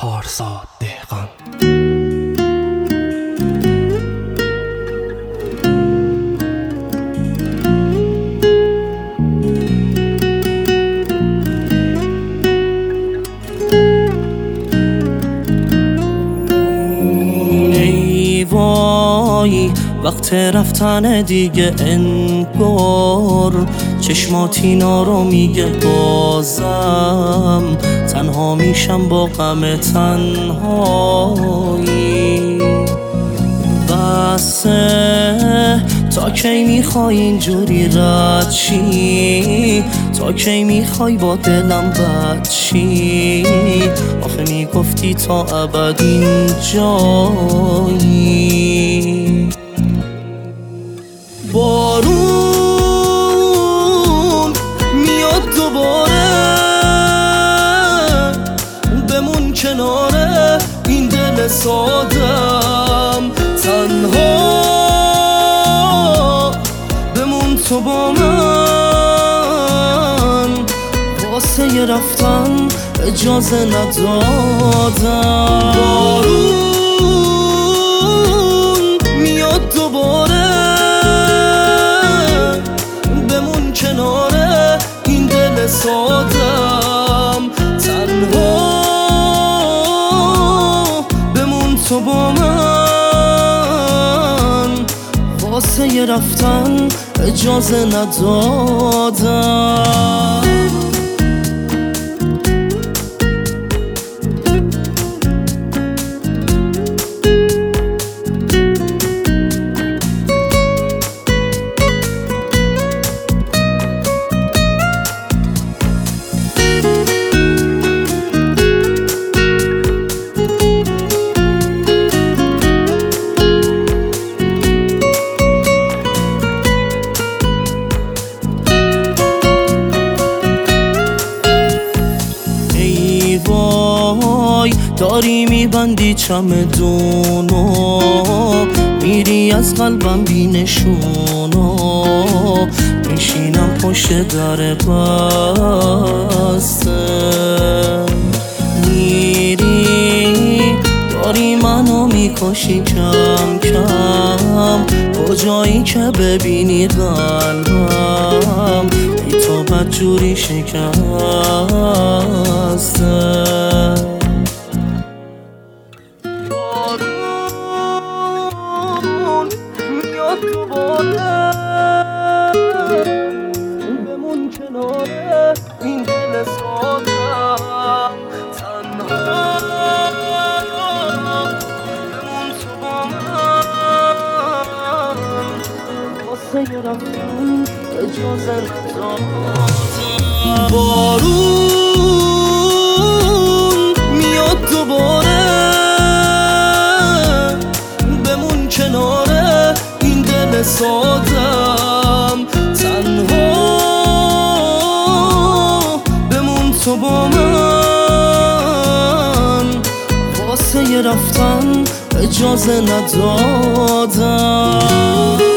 پارسا دهقان. ای وای وقت رفتن دیگه انگار چشمات اینا رو میگه بازم تنها میشم با غم تنهایی. بسه تا کی میخوای اینجوری رد شی؟ تا کی میخوای با دلم بد شی؟ آخه میگفتی تا ابد اینجایی. بارون میاد دوباره، بمون کناره این دل سادم، تنها بمون تو با من، واسه ی رفتن اجازه ندادم. بارون میاد دوباره، بمون کناره این دل سادم، تنها بمون تو با من، واسه ی رفتن اجازه ندادم. داری میبندی چمدونو، میری از قلبم بی نشونو، میشینم پشت در بسته. میری داری منو میکشی کم کم، کجایی که ببینی قلبم ای تو بدجوری شکسته. بمون کناره این دل سادم، تنها بمون تو با من، واسه ی رفتن اجازه ندادم. بارون میاد دوباره، بمون کناره این دل سادم، تنها بمون تو با من، واسه ی رفتن اجازه ندادم.